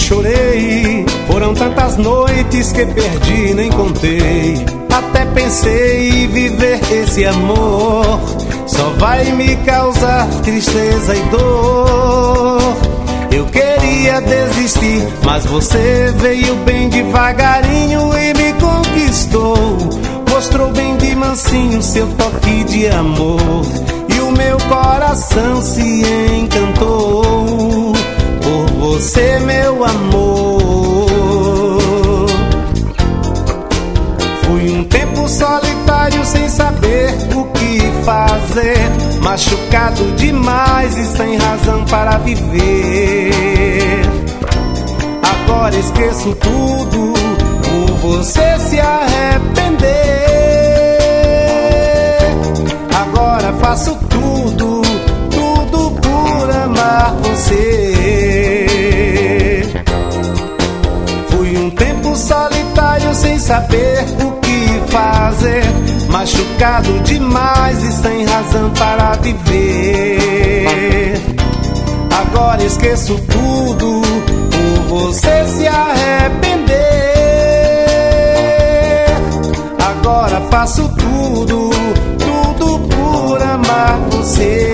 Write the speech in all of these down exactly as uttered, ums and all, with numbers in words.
chorei. Foram tantas noites que perdi, nem contei. Até pensei em viver esse amor, só vai me causar tristeza e dor. Eu queria desistir, mas você veio bem devagarinho e me conquistou. Mostrou bem de mansinho seu toque de amor, e o meu coração se encantou por você, meu amor. Fui um tempo solitário sem saber o que fazer, machucado demais e sem razão para viver. Agora esqueço tudo por você se arrepender. Agora faço tudo, tudo por amar você. Fui um tempo solitário sem saber o que fazer, machucado demais e sem razão para viver. Agora esqueço tudo por você se arrepender. Agora faço tudo, tudo por amar você.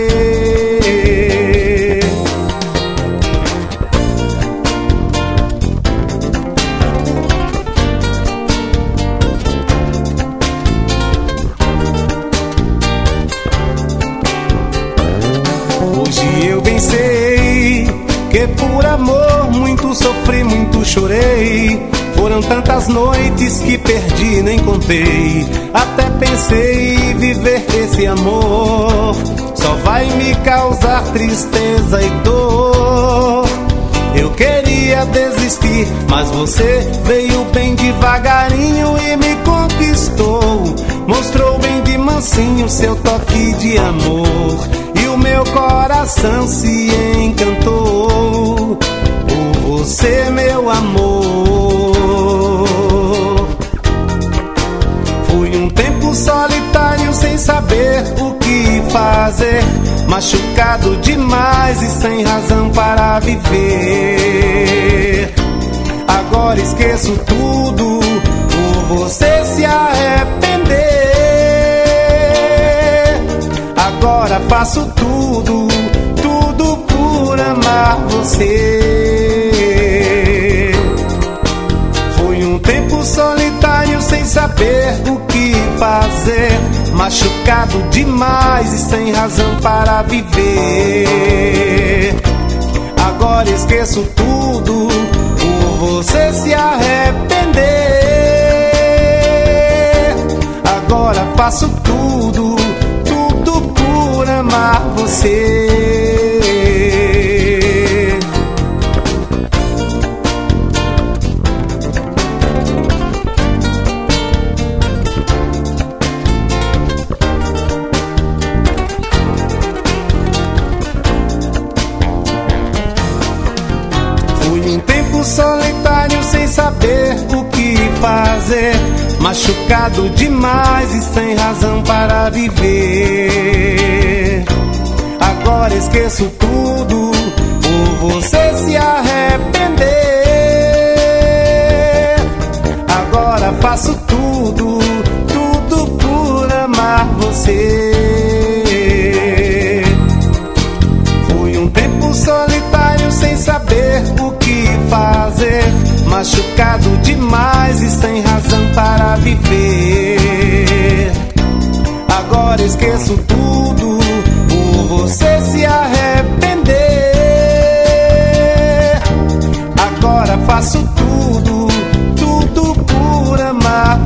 Hoje eu bem sei que por amor muito sofri, muito chorei. Foram tantas noites que perdi, nem contei. Até pensei em viver esse amor, só vai me causar tristeza e dor. Eu queria desistir, mas você veio bem devagarinho e me conquistou. Mostrou bem de mansinho seu toque de amor, e o meu coração se encantou por você, meu amor. Fui um tempo solitário sem saber o que fazer, machucado demais e sem razão para viver. Agora esqueço tudo por você se arrepender. Agora faço tudo, tudo por amar você. Fui um tempo solitário sem saber o que fazer, machucado demais e sem razão para viver. Agora esqueço tudo por você se arrepender. Agora faço tudo, tudo por amar você. Fui um tempo solitário sem saber o que fazer, machucado demais e sem razão para viver. Agora esqueço tudo por você se arrepender. Agora faço tudo, tudo por amar você. Fui um tempo solitário sem saber o que fazer, machucado demais e sem razão para viver. Agora esqueço tudo por você se arrepender. Agora faço tudo, tudo por amar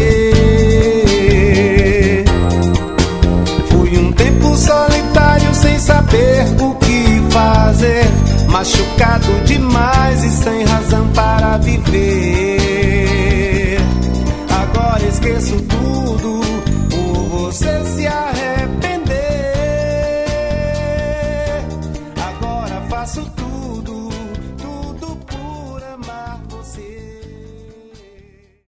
você. Fui um tempo solitário sem saber o que fazer, machucado demais e sem razão para viver. Agora esqueço tudo por você se arrepender. Agora faço tudo.